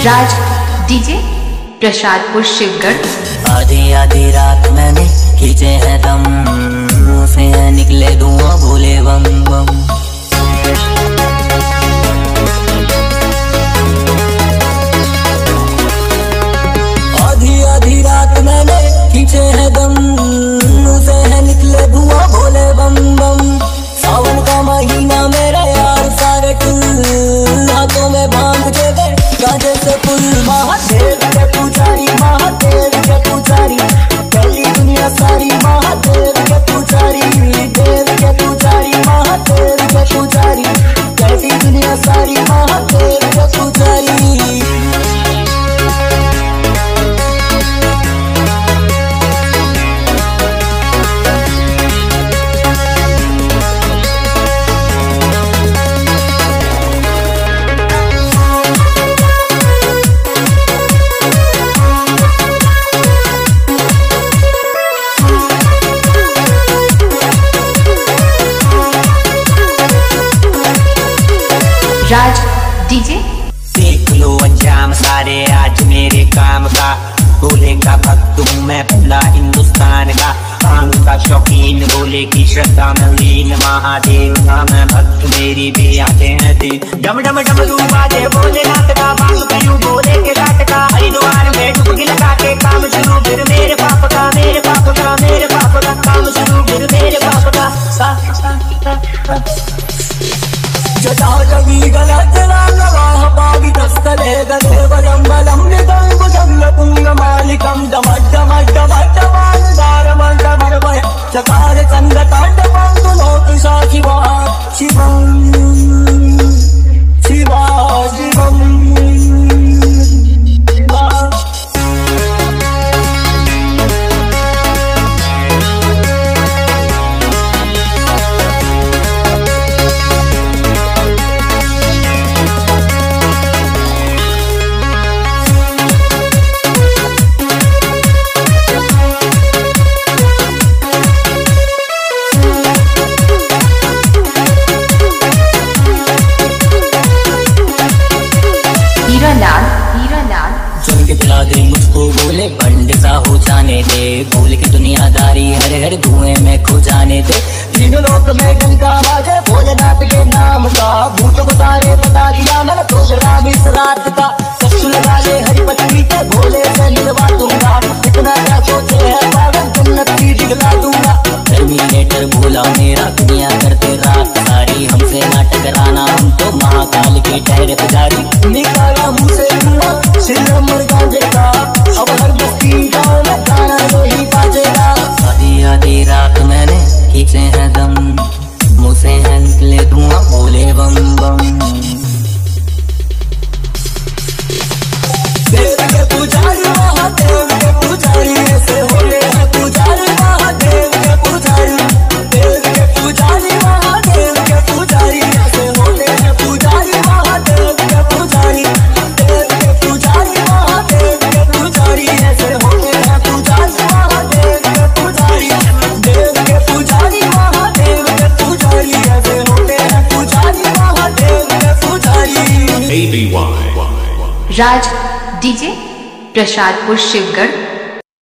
राज DJ Prasadpur Shivgarh. आधी आधी रात मैंने खींचे हैं दम, मुंह से है निकले धुआं बोले बम बम। आधी आधी रात मैंने खींचे हैं दम, मुंह से है निकले धुआं बोले बम बम। सावन का महीना मेरा यार सारे टुल हाथों में भांग के गए गाजे से पुल। महादेव के पुजारी, महादेव के पुजारी, पहली दुनिया सारी महादेव के पुजारी, देव के पुजारी, महादेव के पुजारी, पहली दुनिया सारी महादेव के पुजारी। राज डीजे देख लो अंजाम सारे आज मेरे काम का, भोले का भक्त हूँ मैं भोला हिंदुस्तान का। भांग का शौकीन भोले की श्रद्धा में लीन, महादेव का मैं भक्त मेरी भी आते हैं दिन। डम डम डम लू बाजे भोलेनाथ का, भांग पीयूं भोले के घाट का। हरिद्वार में डुबकी लगा के काम शुरू फिर मेरे पाप का, मेरे पाप का, मेरे पाप का काम शुरू फिर मेरे पाप का। जटा जगी गलत रागवाह पावि तस्तले गले वरम बलम निदं भुजं लपुंग मालिकं डमड् डमड् डमड् डमड् डमड् चकार चंद्र तांडवं तुनोति सा शिवा शिवं शिवा शिवं। पिला दे मुझको बोले बंड सा हो जाने दे, भूल की दुनियादारी हर हर धुएं में खो जाने दे। तीनों लोक में डंका बाजे भोलेनाथ के नाम का, भूतों को सारे बता दिया मैंने प्रोग्राम इस रात का। सच्चू लगा ले हरी पत्नी के भोले से मिलवा दूंगा, इतना क्या सोचे है पागल जन्नत की दिखला दूंगा। टर्मिनेटर भोला मेरा दुनिया करते रात सारी, हमसे ना टकराना हम तो महाकाल के ठहरे पुजारी। निकाला मुँह से अब हर बस्ती गाँव में गाना वही बाजेगा। आधी आधी रात मैंने खींचे हैं दम, मुँह से है निकले धुआं बोले बम बम। देव के पुजारी महादेव के पुजारी, ऐसे होले हैं पुजारी महादेव के पुजारी। देव के पुजारी महादेव के पुजारी, ऐसे होले हैं पुजारी महादेव के पुजारी। देव के पुजारी महादेव के पुजारी, ऐसे होले हैं पुजारी महादेव के पुजारी। देव के पुजारी महादेव के पुजारी, ऐसे होले हैं पुजारी महादेव के पुजारी। राज डीजे प्रसादपुर शिवगढ़।